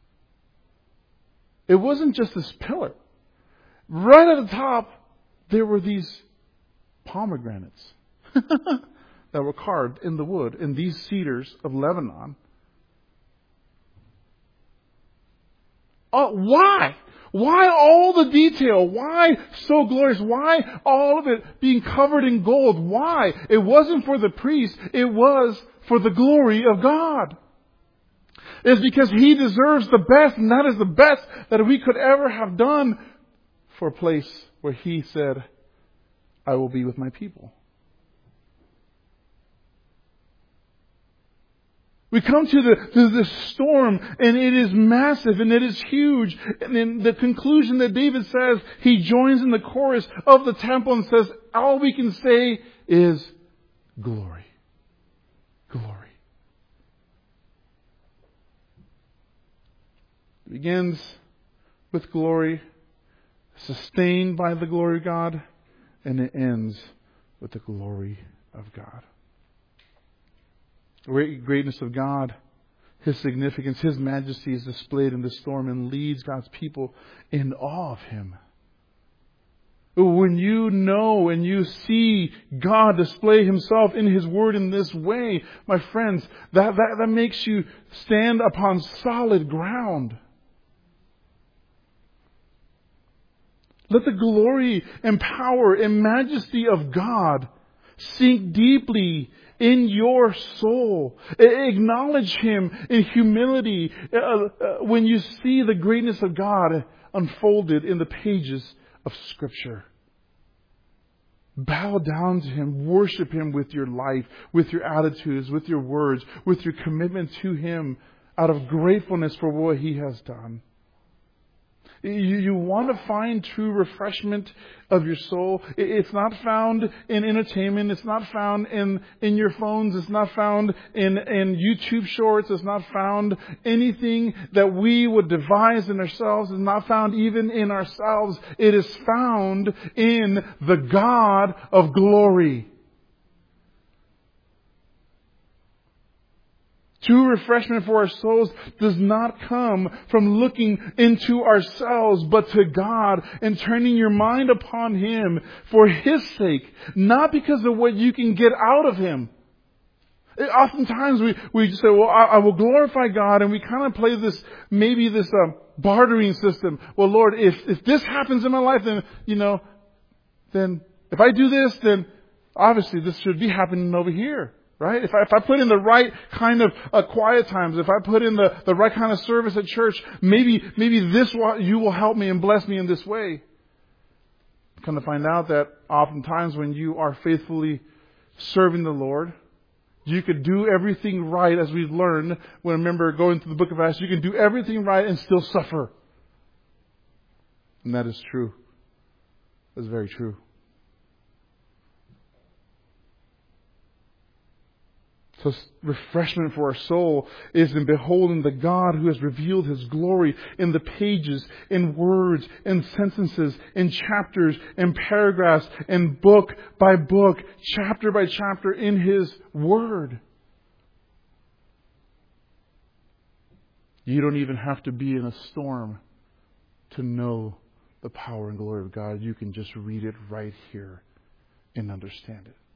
it wasn't just this pillar. Right at the top, there were these pomegranates that were carved in the wood, and these cedars of Lebanon. Uh, why? Why all the detail? Why so glorious? Why all of it being covered in gold? Why? It wasn't for the priest. It was for the glory of God. It's because He deserves the best, and that is the best that we could ever have done for a place where He said, I will be with my people. We come to the to this storm, and it is massive, and it is huge. And in the conclusion that David says, he joins in the chorus of the temple and says, all we can say is glory. Glory. It begins with glory, sustained by the glory of God, and it ends with the glory of God. The great greatness of God, His significance, His majesty is displayed in the storm and leads God's people in awe of Him. When you know and you see God display Himself in His Word in this way, my friends, that, that, that makes you stand upon solid ground. Let the glory and power and majesty of God sink deeply in your soul. Acknowledge Him in humility uh, uh, when you see the greatness of God unfolded in the pages of Scripture. Bow down to Him. Worship Him with your life, with your attitudes, with your words, with your commitment to Him out of gratefulness for what He has done. You, you want to find true refreshment of your soul. It's not found in entertainment. It's not found in, in your phones. It's not found in, in YouTube shorts. It's not found anything that we would devise in ourselves. It's not found even in ourselves. It is found in the God of glory. True refreshment for our souls does not come from looking into ourselves, but to God and turning your mind upon Him for His sake, not because of what you can get out of Him. Oftentimes we, we just say, well, I, I will glorify God, and we kind of play this, maybe this uh, bartering system. Well, Lord, if, if this happens in my life, then, you know, then if I do this, then obviously this should be happening over here. Right? If I, if I put in the right kind of uh, quiet times, if I put in the, the right kind of service at church, maybe maybe this will, you will help me and bless me in this way. Come to find out that oftentimes when you are faithfully serving the Lord, you could do everything right, as we've learned. When I remember going through the book of Acts, you can do everything right and still suffer. And that is true. That's very true. So refreshment for our soul is in beholding the God who has revealed His glory in the pages, in words, in sentences, in chapters, in paragraphs, in book by book, chapter by chapter in His Word. You don't even have to be in a storm to know the power and glory of God. You can just read it right here and understand it.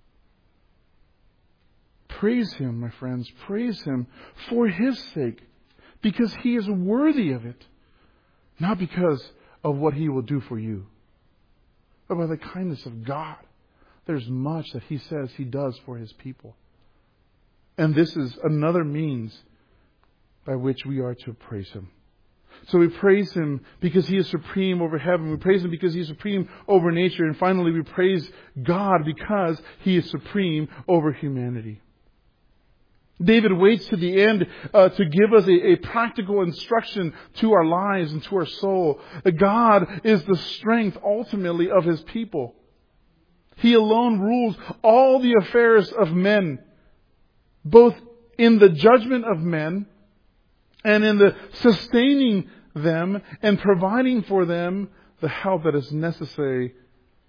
Praise Him, my friends. Praise Him for His sake, because He is worthy of it. Not because of what He will do for you, but by the kindness of God. There's much that He says He does for His people. And this is another means by which we are to praise Him. So we praise Him because He is supreme over heaven. We praise Him because He is supreme over nature. And finally, we praise God because He is supreme over humanity. David waits to the end uh, to give us a, a practical instruction to our lives and to our soul. God is the strength ultimately of His people. He alone rules all the affairs of men, both in the judgment of men and in the sustaining them and providing for them the help that is necessary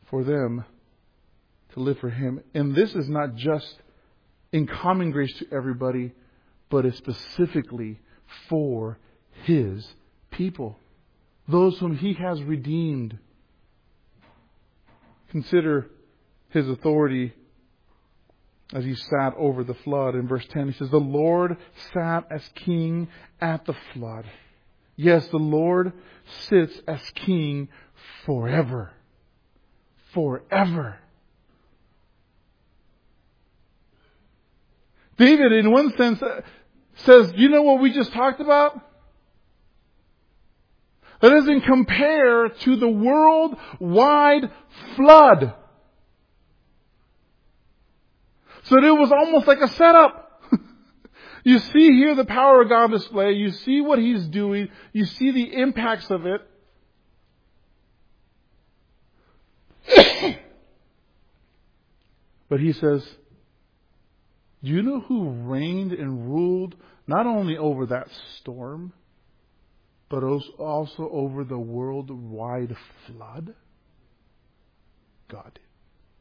for them to live for Him. And this is not just in common grace to everybody, but it's specifically for His people, those whom He has redeemed. Consider His authority as He sat over the flood. In verse ten, He says, the Lord sat as King at the flood. Yes, the Lord sits as King forever. Forever. David, in one sense, says, you know what we just talked about? That doesn't compare to the worldwide flood. So it was almost like a setup. You see here the power of God display. You see what He's doing. You see the impacts of it. But He says, do you know who reigned and ruled not only over that storm, but also over the worldwide flood? God did.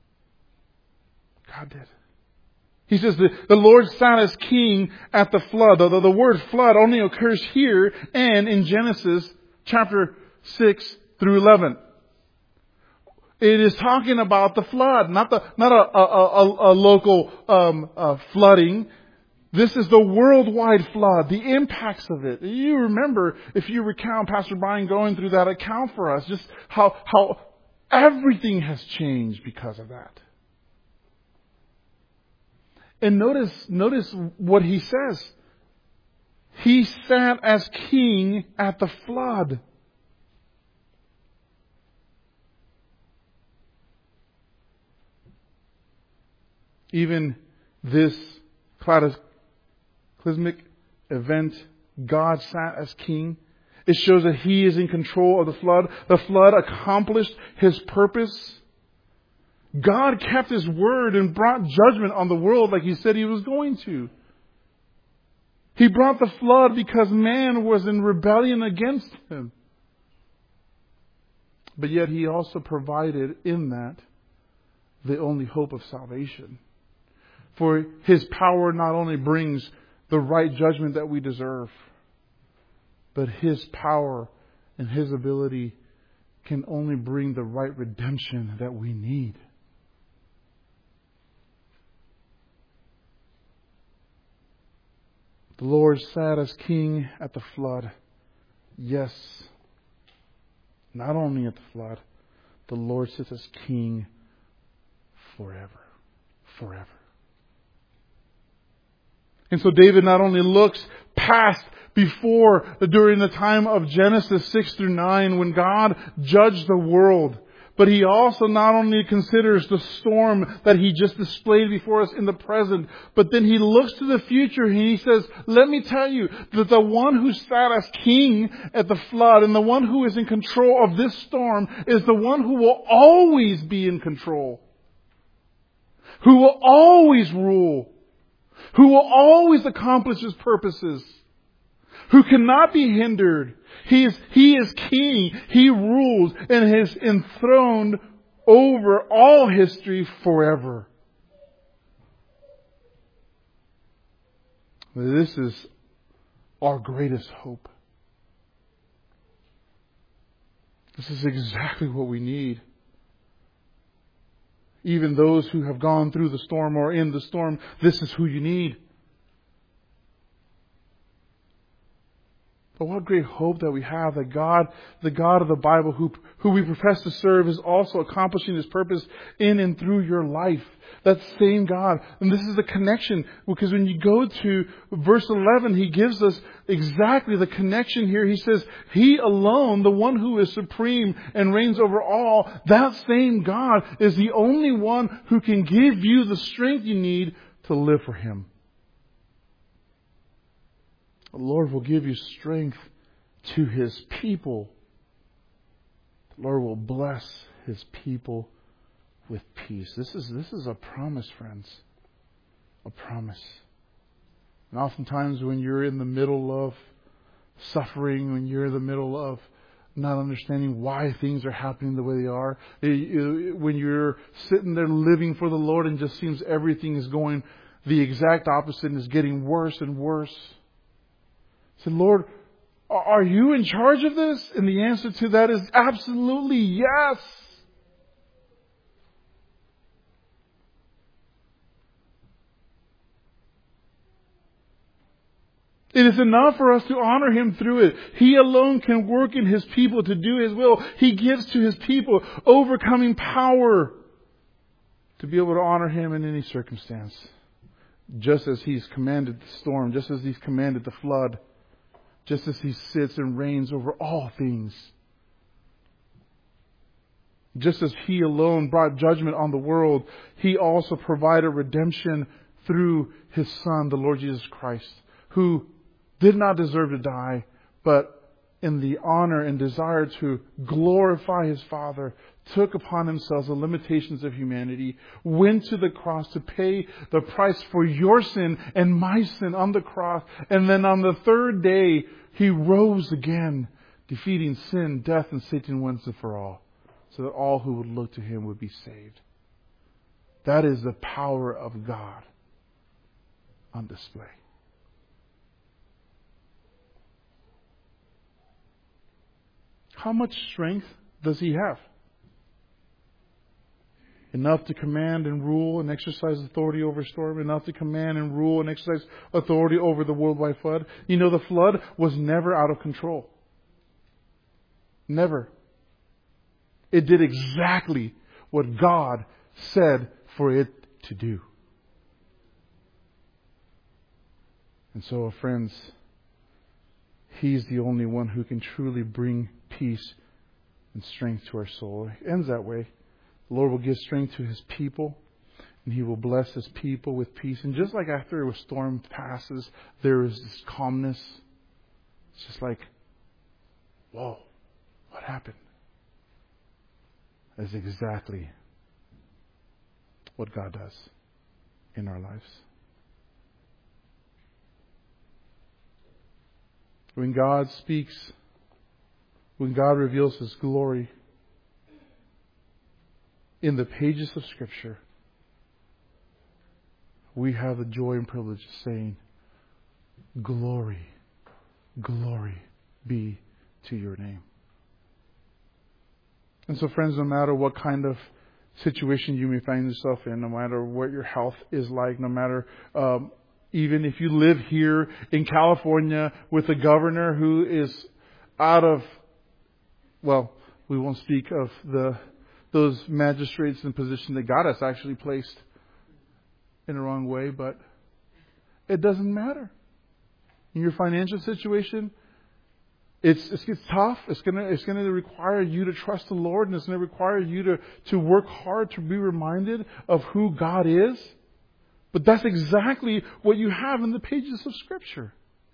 God did. He says the, the Lord sat as King at the flood. The, the, the word flood only occurs here and in Genesis chapter six through eleven. It is talking about the flood, not the not a, a, a, a local um, uh, flooding. This is the worldwide flood, the impacts of it. You remember, if you recount Pastor Brian going through that account for us, just how how everything has changed because of that. And notice, notice what he says. He sat as King at the flood. Even this cataclysmic event, God sat as King. It shows that He is in control of the flood. The flood accomplished His purpose. God kept His word and brought judgment on the world like He said He was going to. He brought the flood because man was in rebellion against Him. But yet He also provided in that the only hope of salvation. For His power not only brings the right judgment that we deserve, but His power and His ability can only bring the right redemption that we need. The Lord sat as King at the flood. Yes, not only at the flood, the Lord sits as King forever. Forever. And so David not only looks past before, during the time of Genesis six through nine, when God judged the world, but he also not only considers the storm that He just displayed before us in the present, but then he looks to the future and he says, let me tell you that the one who sat as King at the flood and the one who is in control of this storm is the one who will always be in control, who will always rule, who will always accomplish His purposes, who cannot be hindered. He is, he is King. He rules and is enthroned over all history forever. This is our greatest hope. This is exactly what we need. Even those who have gone through the storm or in the storm, this is who you need. But what great hope that we have that God, the God of the Bible, who, who we profess to serve, is also accomplishing His purpose in and through your life. That same God. And this is the connection. Because when you go to verse eleven, He gives us exactly the connection here. He says, He alone, the one who is supreme and reigns over all, that same God is the only one who can give you the strength you need to live for Him. The Lord will give you strength to His people. The Lord will bless His people with peace. This is, this is a promise, friends. A promise. And oftentimes when you're in the middle of suffering, when you're in the middle of not understanding why things are happening the way they are. When you're sitting there living for the Lord and just seems everything is going the exact opposite and is getting worse and worse. Say, Lord, are you in charge of this? And the answer to that is absolutely yes. It is enough for us to honor Him through it. He alone can work in His people to do His will. He gives to His people overcoming power to be able to honor Him in any circumstance. Just as He's commanded the storm, just as He's commanded the flood, just as He sits and reigns over all things. Just as He alone brought judgment on the world, He also provided redemption through His Son, the Lord Jesus Christ, who did not deserve to die, but in the honor and desire to glorify His Father, took upon Himself the limitations of humanity, went to the cross to pay the price for your sin and my sin on the cross. And then on the third day, He rose again, defeating sin, death, and Satan once and for all, so that all who would look to Him would be saved. That is the power of God on display. How much strength does He have? Enough to command and rule and exercise authority over storm. Enough to command and rule and exercise authority over the worldwide flood. You know, the flood was never out of control. Never. It did exactly what God said for it to do. And so, friends, He's the only one who can truly bring peace and strength to our soul. It ends that way. The Lord will give strength to His people, and He will bless His people with peace. And just like after a storm passes, there is this calmness. It's just like, whoa, what happened? That's exactly what God does in our lives. When God speaks, when God reveals His glory in the pages of Scripture, we have the joy and privilege of saying, glory, glory be to your name. And so, friends, no matter what kind of situation you may find yourself in, no matter what your health is like, no matter um, even if you live here in California with a governor who is out of, well, we won't speak of the those magistrates in position that God has actually placed in the wrong way, but it doesn't matter. In your financial situation, it's it's, it's tough. It's gonna it's gonna require you to trust the Lord, and it's gonna require you to, to work hard to be reminded of who God is. But that's exactly what you have in the pages of Scripture.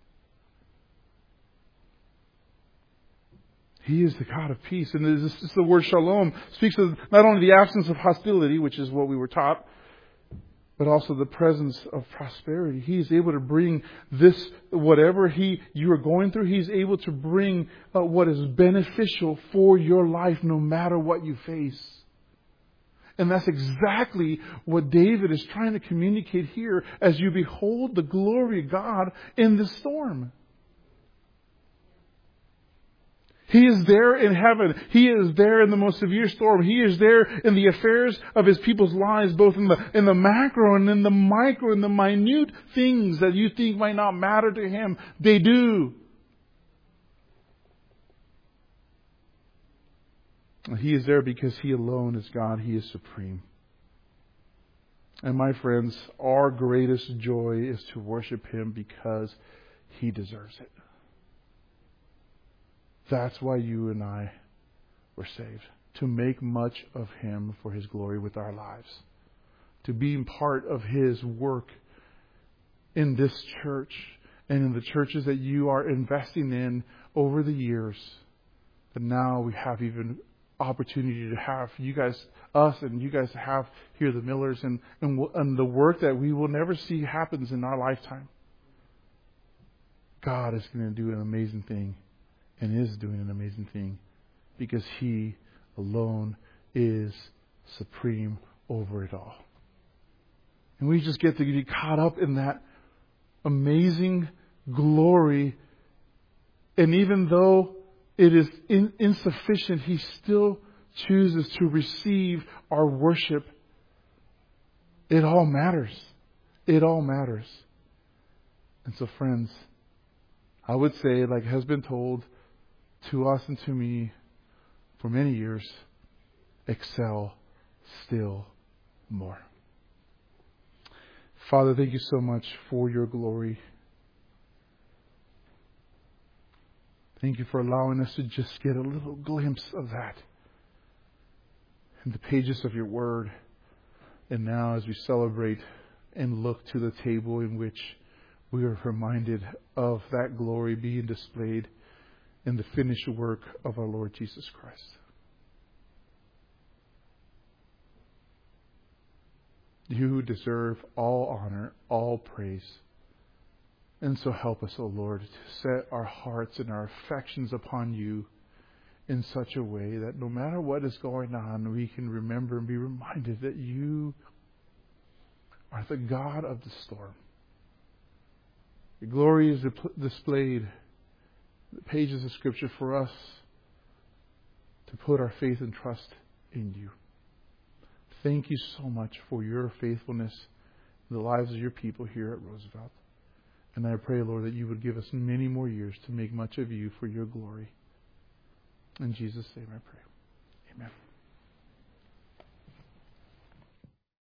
He is the God of peace. And this, this, the word shalom speaks of not only the absence of hostility, which is what we were taught, but also the presence of prosperity. He is able to bring this, whatever he you are going through, He's able to bring uh, what is beneficial for your life no matter what you face. And that's exactly what David is trying to communicate here as you behold the glory of God in the storm. He is there in heaven. He is there in the most severe storm. He is there in the affairs of His people's lives, both in the in the macro and in the micro, in the minute things that you think might not matter to Him. They do. He is there because He alone is God. He is supreme. And my friends, our greatest joy is to worship Him because He deserves it. That's why you and I were saved. To make much of Him for His glory with our lives. To be part of His work in this church and in the churches that you are investing in over the years. But now we have even opportunity to have you guys, us and you guys have here the Millers and, and, and the work that we will never see happens in our lifetime. God is going to do an amazing thing and is doing an amazing thing because He alone is supreme over it all. And we just get to get caught up in that amazing glory. And even though it is in, insufficient, He still chooses to receive our worship. It all matters. It all matters. And so, friends, I would say, like has been told to us and to me for many years, excel still more. Father, thank you so much for your glory. Thank you for allowing us to just get a little glimpse of that in the pages of your word. And now as we celebrate and look to the table in which we are reminded of that glory being displayed in the finished work of our Lord Jesus Christ. You deserve all honor, all praise. And so help us, O Lord, to set our hearts and our affections upon you in such a way that no matter what is going on, we can remember and be reminded that you are the God of the storm. Your glory is displayed in the pages of Scripture for us to put our faith and trust in you. Thank you so much for your faithfulness in the lives of your people here at Roosevelt. And I pray, Lord, that you would give us many more years to make much of you for your glory. In Jesus' name I pray. Amen.